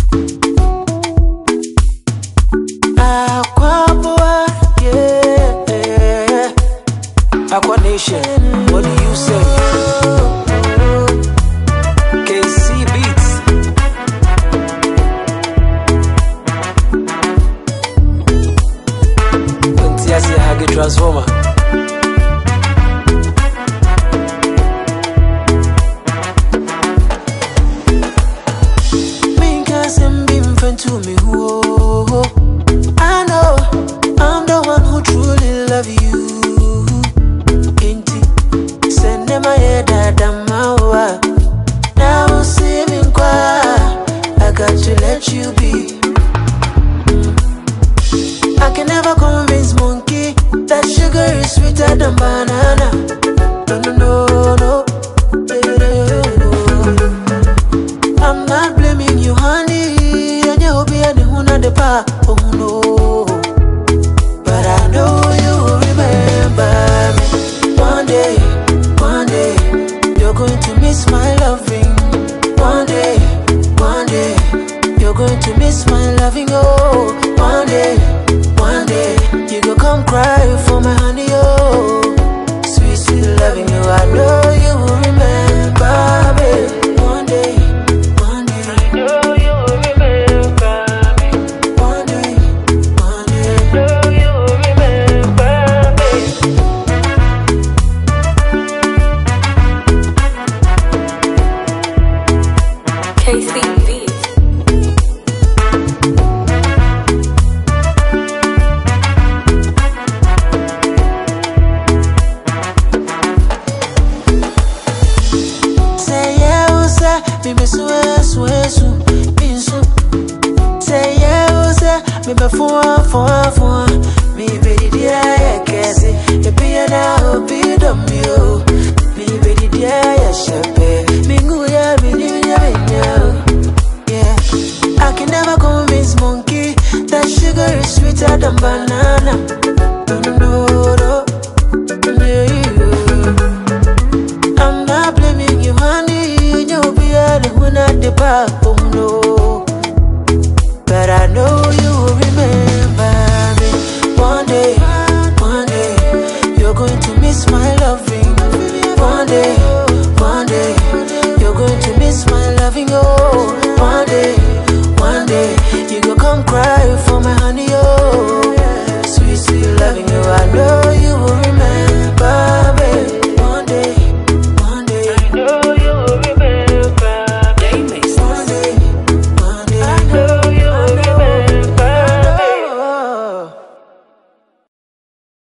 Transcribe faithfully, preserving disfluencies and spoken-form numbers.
Aqua, yeah. Aqua Nation, what do you say? K C Beats. Untiasi Hagi Transformer. To me, whoa. I know I'm the one who truly love you. Inti, send them my head that I'm out. Now see me qua. I got to let you be. I can never convince monkey that sugar is sweeter than banana. No, no, no, no. I'm not blaming you, honey. The pa, oh no, but I know you will remember me. One day, one day, you're going to miss my loving. One day, one day, you're going to miss my loving. Oh, one day, one day, you go come cry for my honey. Oh, sweet, sweet loving you. I know you will remember me. One day. K C Beats. Say yeah, say me be swear, swear, su, me su. Say yeah, say me be for, for, for. Me be the dear, yeah, kesi. Me be a now, be dumb you. Me be the dear, yeah, shepe. Me go ya, me di ya, me ya. I can never convince monkey that sugar is sweeter than banana.